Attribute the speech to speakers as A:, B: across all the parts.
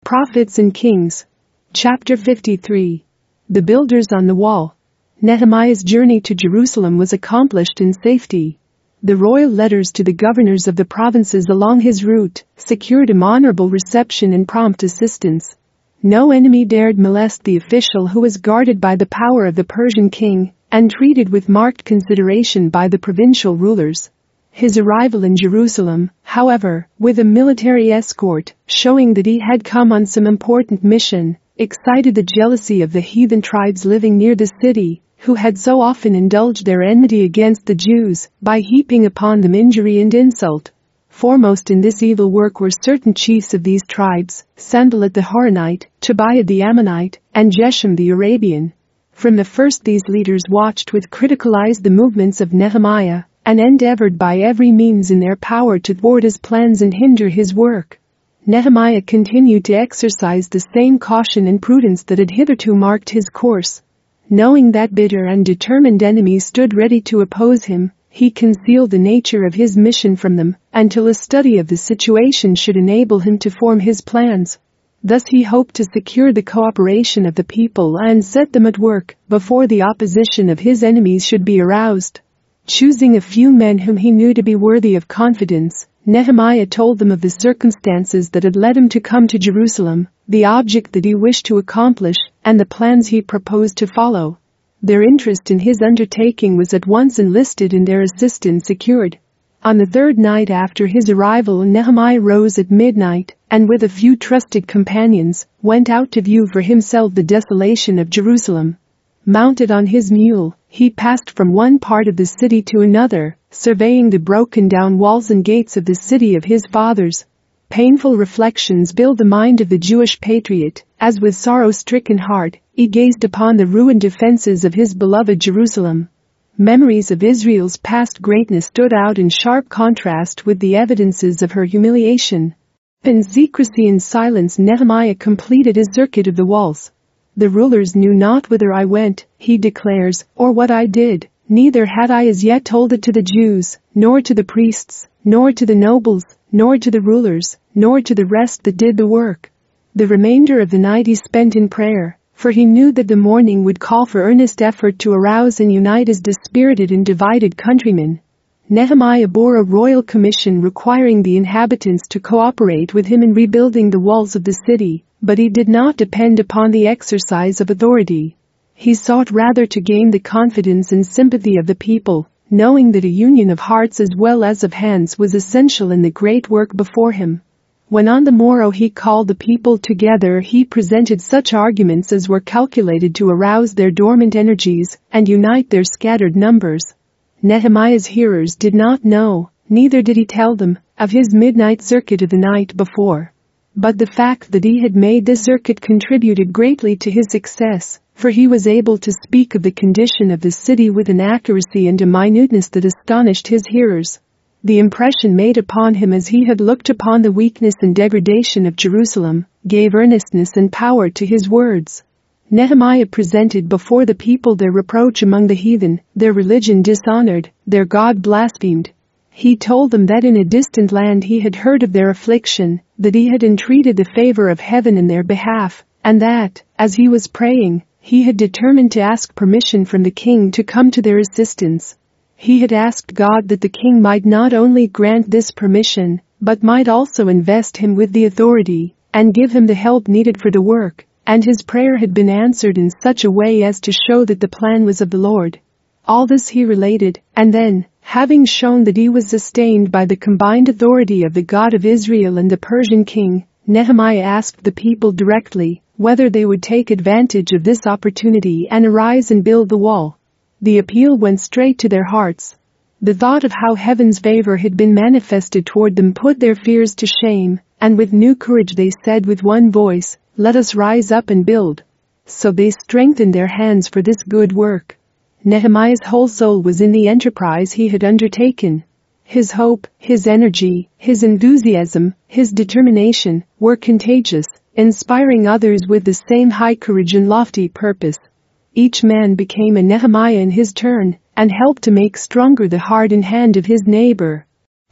A: Prophets and Kings. Chapter 53. The Builders on the Wall. Nehemiah's journey to Jerusalem was accomplished in safety. The royal letters to the governors of the provinces along his route secured him honorable reception and prompt assistance. No enemy dared molest the official who was guarded by the power of the Persian king and treated with marked consideration by the provincial rulers. His arrival in Jerusalem, however, with a military escort, showing that he had come on some important mission, excited the jealousy of the heathen tribes living near the city, who had so often indulged their enmity against the Jews by heaping upon them injury and insult. Foremost in this evil work were certain chiefs of these tribes, Sanballat the Horonite, Tobiah the Ammonite, and Geshem the Arabian. From the first these leaders watched with critical eyes the movements of Nehemiah, and endeavored by every means in their power to thwart his plans and hinder his work. Nehemiah continued to exercise the same caution and prudence that had hitherto marked his course. Knowing that bitter and determined enemies stood ready to oppose him, he concealed the nature of his mission from them until a study of the situation should enable him to form his plans. Thus he hoped to secure the cooperation of the people and set them at work before the opposition of his enemies should be aroused. Choosing a few men whom he knew to be worthy of confidence, Nehemiah told them of the circumstances that had led him to come to Jerusalem, the object that he wished to accomplish, and the plans he proposed to follow. Their interest in his undertaking was at once enlisted and their assistance secured. On the third night after his arrival, Nehemiah rose at midnight, and with a few trusted companions, went out to view for himself the desolation of Jerusalem. Mounted on his mule, he passed from one part of the city to another, surveying the broken-down walls and gates of the city of his fathers. Painful reflections filled the mind of the Jewish patriot, as with sorrow-stricken heart, he gazed upon the ruined defenses of his beloved Jerusalem. Memories of Israel's past greatness stood out in sharp contrast with the evidences of her humiliation. In secrecy and silence Nehemiah completed his circuit of the walls. The rulers knew not whither I went, he declares, or what I did, neither had I as yet told it to the Jews, nor to the priests, nor to the nobles, nor to the rulers, nor to the rest that did the work. The remainder of the night he spent in prayer, for he knew that the morning would call for earnest effort to arouse and unite his dispirited and divided countrymen. Nehemiah bore a royal commission requiring the inhabitants to cooperate with him in rebuilding the walls of the city, but he did not depend upon the exercise of authority. He sought rather to gain the confidence and sympathy of the people, knowing that a union of hearts as well as of hands was essential in the great work before him. When on the morrow he called the people together, he presented such arguments as were calculated to arouse their dormant energies and unite their scattered numbers. Nehemiah's hearers did not know, neither did he tell them, of his midnight circuit of the night before. But the fact that he had made this circuit contributed greatly to his success, for he was able to speak of the condition of the city with an accuracy and a minuteness that astonished his hearers. The impression made upon him as he had looked upon the weakness and degradation of Jerusalem gave earnestness and power to his words. Nehemiah presented before the people their reproach among the heathen, their religion dishonored, their God blasphemed. He told them that in a distant land he had heard of their affliction, that he had entreated the favor of heaven in their behalf, and that, as he was praying, he had determined to ask permission from the king to come to their assistance. He had asked God that the king might not only grant this permission, but might also invest him with the authority, and give him the help needed for the work, and his prayer had been answered in such a way as to show that the plan was of the Lord. All this he related, and then, having shown that he was sustained by the combined authority of the God of Israel and the Persian king, Nehemiah asked the people directly whether they would take advantage of this opportunity and arise and build the wall. The appeal went straight to their hearts. The thought of how heaven's favor had been manifested toward them put their fears to shame, and with new courage they said with one voice, "Let us rise up and build." So they strengthened their hands for this good work. Nehemiah's whole soul was in the enterprise he had undertaken. His hope, his energy, his enthusiasm, his determination were contagious, inspiring others with the same high courage and lofty purpose. Each man became a Nehemiah in his turn, and helped to make stronger the heart and hand of his neighbor.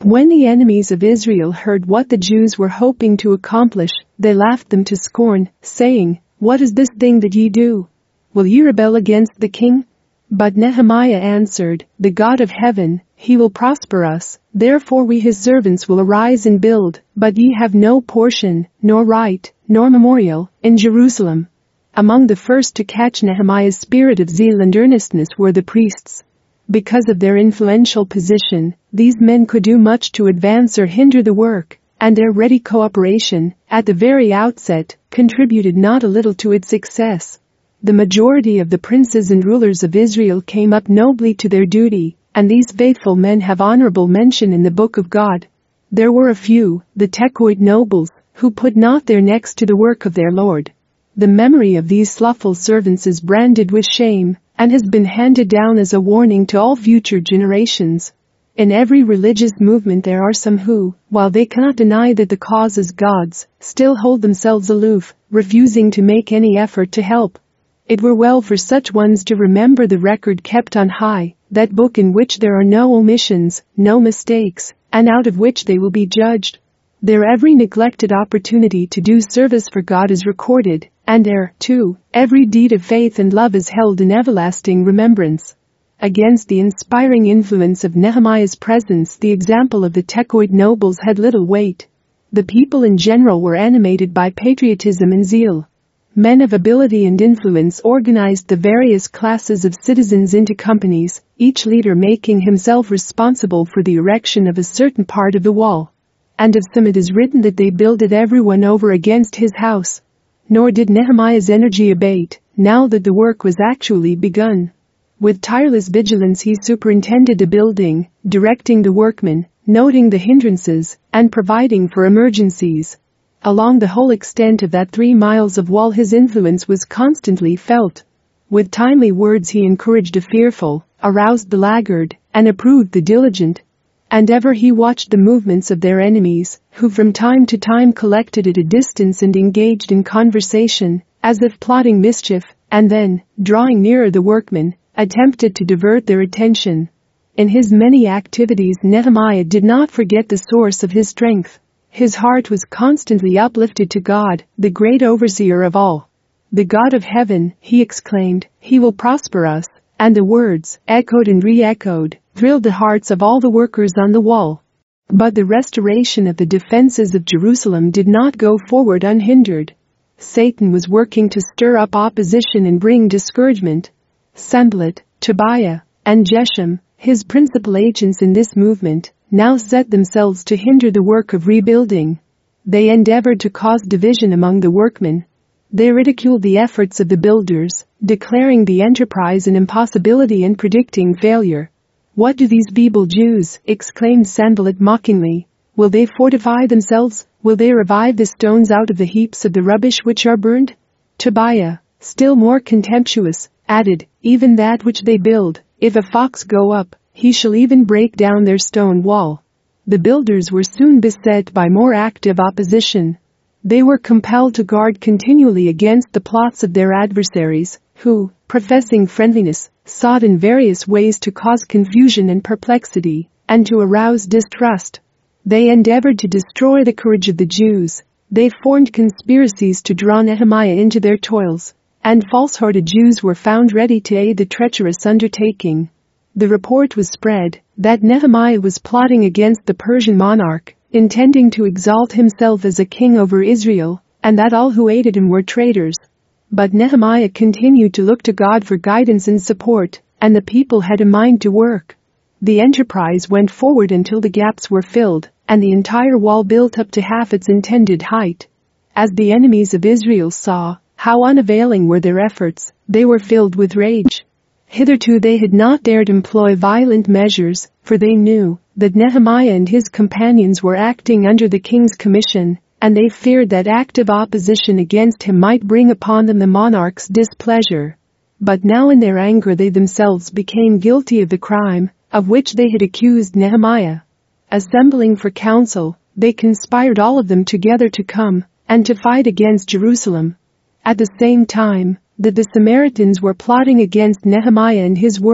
A: When the enemies of Israel heard what the Jews were hoping to accomplish, they laughed them to scorn, saying, "What is this thing that ye do? Will ye rebel against the king?" But Nehemiah answered, "The God of heaven, he will prosper us, therefore we his servants will arise and build, but ye have no portion, nor right, nor memorial, in Jerusalem." Among the first to catch Nehemiah's spirit of zeal and earnestness were the priests. Because of their influential position, these men could do much to advance or hinder the work, and their ready cooperation, at the very outset, contributed not a little to its success. The majority of the princes and rulers of Israel came up nobly to their duty, and these faithful men have honorable mention in the book of God. There were a few, the Tekoid nobles, who put not their necks to the work of their Lord. The memory of these slothful servants is branded with shame, and has been handed down as a warning to all future generations. In every religious movement there are some who, while they cannot deny that the cause is God's, still hold themselves aloof, refusing to make any effort to help. It were well for such ones to remember the record kept on high, that book in which there are no omissions, no mistakes, and out of which they will be judged. There every neglected opportunity to do service for God is recorded, and there, too, every deed of faith and love is held in everlasting remembrance. Against the inspiring influence of Nehemiah's presence, the example of the Tekoid nobles had little weight. The people in general were animated by patriotism and zeal. Men of ability and influence organized the various classes of citizens into companies, each leader making himself responsible for the erection of a certain part of the wall. And of some it is written that they builded everyone over against his house. Nor did Nehemiah's energy abate, now that the work was actually begun. With tireless vigilance he superintended the building, directing the workmen, noting the hindrances, and providing for emergencies. Along the whole extent of that 3 miles of wall his influence was constantly felt. With timely words he encouraged the fearful, aroused the laggard, and approved the diligent. And ever he watched the movements of their enemies, who from time to time collected at a distance and engaged in conversation, as if plotting mischief, and then, drawing nearer the workmen, attempted to divert their attention. In his many activities Nehemiah did not forget the source of his strength. His heart was constantly uplifted to God, the great overseer of all. "The God of heaven," he exclaimed, "he will prosper us," and the words, echoed and re-echoed, thrilled the hearts of all the workers on the wall. But the restoration of the defenses of Jerusalem did not go forward unhindered. Satan was working to stir up opposition and bring discouragement. Sanballat, Tobiah, and Geshem, his principal agents in this movement, now set themselves to hinder the work of rebuilding. They endeavored to cause division among the workmen. They ridiculed the efforts of the builders, declaring the enterprise an impossibility and predicting failure. "What do these feeble Jews?" exclaimed Sanballat mockingly. "Will they fortify themselves? Will they revive the stones out of the heaps of the rubbish which are burned?" Tobiah, still more contemptuous, added, "Even that which they build, if a fox go up, he shall even break down their stone wall." The builders were soon beset by more active opposition. They were compelled to guard continually against the plots of their adversaries, who, professing friendliness, sought in various ways to cause confusion and perplexity, and to arouse distrust. They endeavored to destroy the courage of the Jews. They formed conspiracies to draw Nehemiah into their toils, and false-hearted Jews were found ready to aid the treacherous undertaking. The report was spread that Nehemiah was plotting against the Persian monarch, intending to exalt himself as a king over Israel, and that all who aided him were traitors. But Nehemiah continued to look to God for guidance and support, and the people had a mind to work. The enterprise went forward until the gaps were filled, and the entire wall built up to half its intended height. As the enemies of Israel saw how unavailing were their efforts, they were filled with rage. Hitherto they had not dared employ violent measures, for they knew that Nehemiah and his companions were acting under the king's commission, and they feared that active opposition against him might bring upon them the monarch's displeasure. But now in their anger they themselves became guilty of the crime of which they had accused Nehemiah. Assembling for council, they conspired all of them together to come and to fight against Jerusalem. At the same time that the Samaritans were plotting against Nehemiah and his work,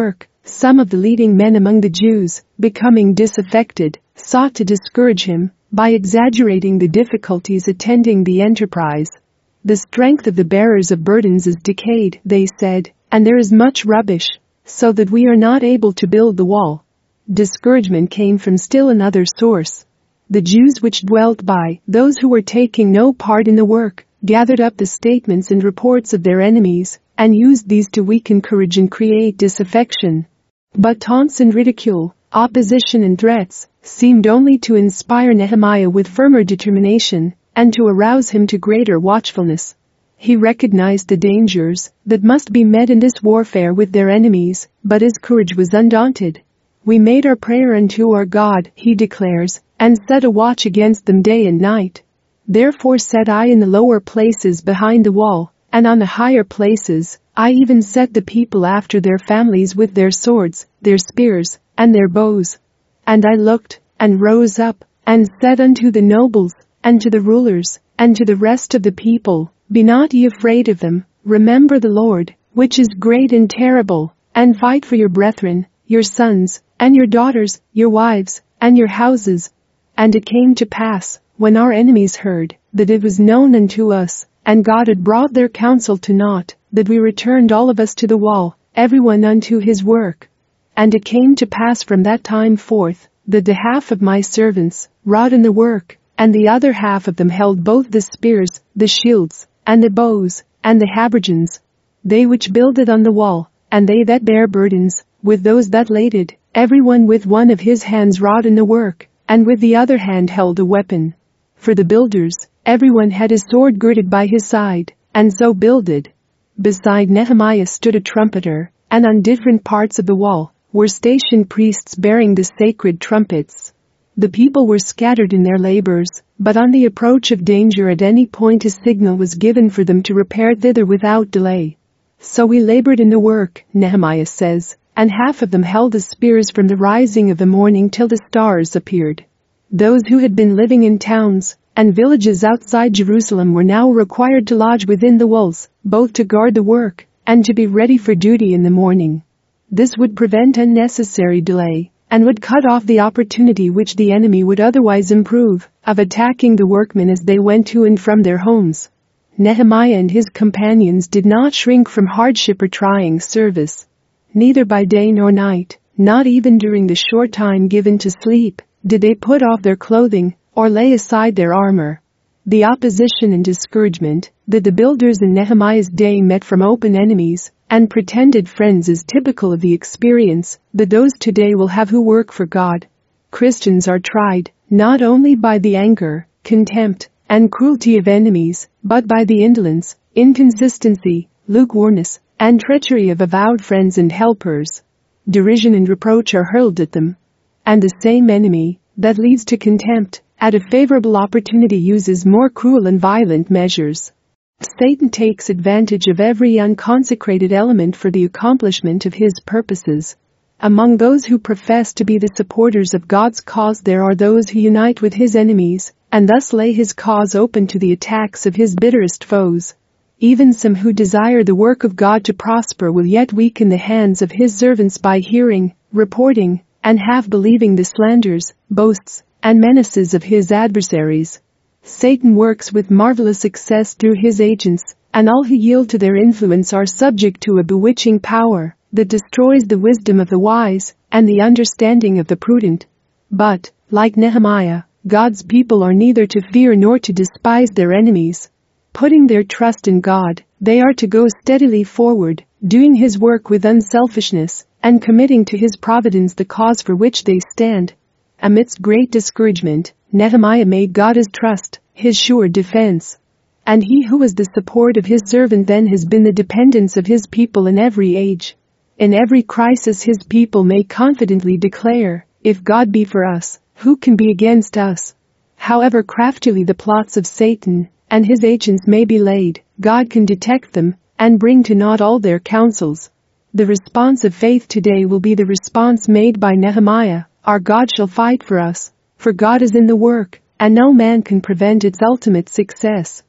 A: Some of the leading men among the Jews, becoming disaffected, sought to discourage him by exaggerating the difficulties attending the enterprise. The strength of the bearers of burdens is decayed, they said, and there is much rubbish, so that we are not able to build the wall. Discouragement came from still another source. The Jews which dwelt by, those who were taking no part in the work, gathered up the statements and reports of their enemies, and used these to weaken courage and create disaffection. But taunts and ridicule, opposition and threats, seemed only to inspire Nehemiah with firmer determination, and to arouse him to greater watchfulness. He recognized the dangers that must be met in this warfare with their enemies, but his courage was undaunted. We made our prayer unto our God, he declares, and set a watch against them day and night. Therefore set I in the lower places behind the wall, and on the higher places, I even set the people after their families with their swords, their spears, and their bows. And I looked, and rose up, and said unto the nobles, and to the rulers, and to the rest of the people, Be not ye afraid of them, remember the Lord, which is great and terrible, and fight for your brethren, your sons, and your daughters, your wives, and your houses. And it came to pass, when our enemies heard, that it was known unto us, and God had brought their counsel to naught, that we returned all of us to the wall, every one unto his work. And it came to pass from that time forth, that the half of my servants wrought in the work, and the other half of them held both the spears, the shields, and the bows, and the habergeons. They which builded on the wall, and they that bare burdens, with those that laded, every one with one of his hands wrought in the work, and with the other hand held a weapon. For the builders, every one had his sword girded by his side, and so builded. Beside Nehemiah stood a trumpeter, and on different parts of the wall were stationed priests bearing the sacred trumpets. The people were scattered in their labors, but on the approach of danger at any point a signal was given for them to repair thither without delay. So we labored in the work, Nehemiah says, and half of them held the spears from the rising of the morning till the stars appeared. Those who had been living in towns and villages outside Jerusalem were now required to lodge within the walls, both to guard the work and to be ready for duty in the morning. This would prevent unnecessary delay, and would cut off the opportunity which the enemy would otherwise improve, of attacking the workmen as they went to and from their homes. Nehemiah and his companions did not shrink from hardship or trying service. Neither by day nor night, not even during the short time given to sleep, did they put off their clothing, or lay aside their armor. The opposition and discouragement that the builders in Nehemiah's day met from open enemies and pretended friends is typical of the experience that those today will have who work for God. Christians are tried, not only by the anger, contempt, and cruelty of enemies, but by the indolence, inconsistency, lukewarmness, and treachery of avowed friends and helpers. Derision and reproach are hurled at them. And the same enemy that leads to contempt, at a favorable opportunity uses more cruel and violent measures. Satan takes advantage of every unconsecrated element for the accomplishment of his purposes. Among those who profess to be the supporters of God's cause there are those who unite with his enemies, and thus lay his cause open to the attacks of his bitterest foes. Even some who desire the work of God to prosper will yet weaken the hands of his servants by hearing, reporting, and half believing the slanders, boasts, and menaces of his adversaries. Satan works with marvelous success through his agents, and all who yield to their influence are subject to a bewitching power that destroys the wisdom of the wise and the understanding of the prudent. But, like Nehemiah, God's people are neither to fear nor to despise their enemies. Putting their trust in God, they are to go steadily forward, doing his work with unselfishness, and committing to his providence the cause for which they stand. Amidst great discouragement, Nehemiah made God his trust, his sure defense. And he who was the support of his servant then has been the dependence of his people in every age. In every crisis his people may confidently declare, if God be for us, who can be against us? However craftily the plots of Satan and his agents may be laid, God can detect them and bring to naught all their counsels. The response of faith today will be the response made by Nehemiah, our God shall fight for us, for God is in the work, and no man can prevent its ultimate success.